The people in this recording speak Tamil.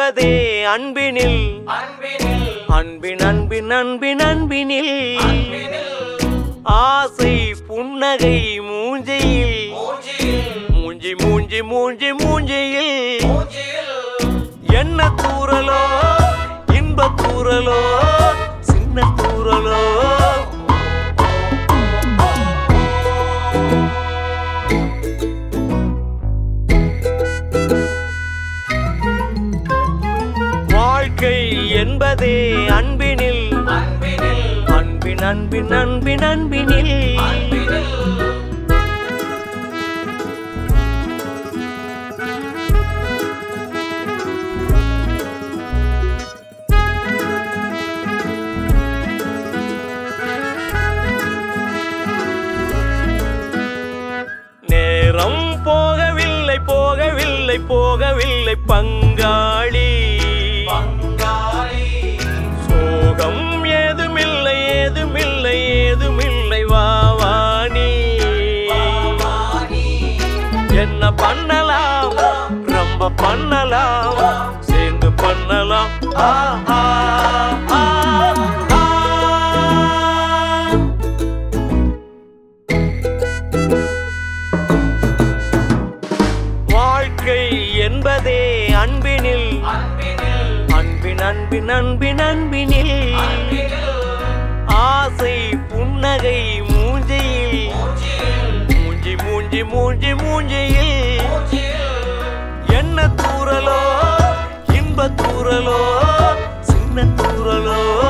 என்பதே அன்பினில் அன்பின் அன்பின் அன்பின் அன்பினில் ஆசை புன்னகை மூஞ்சையில் மூஞ்சி மூஞ்சி மூஞ்சி மூஞ்சியில் என்ன தூரலோ இன்ப தூரலோ சின்ன தூரலோ வாழ்க்கை என்பதே அன்பினில் அன்பின் அன்பின் அன்பின் அன்பினில் நேரம் போகவில்லை போகவில்லை போகவில்லை பங்காளி சோகம் ஏதுமில்லை ஏதுமில்லை ஏதுமில்லை வாவானி என்ன பண்ணலாம் ரொம்ப பண்ணலாம் சேர்ந்து பண்ணலாம் வாழ்க்கை என்பதே அன்பினில் அன்பின் அன்பின் அன்பின் அன்பினில் ஆசை புன்னகை மூஞ்சியில் மூஞ்சி மூஞ்சி மூஞ்சி மூஞ்சியில் என்ன தூரலோ இன்ப தூரலோ சின்ன தூரலோ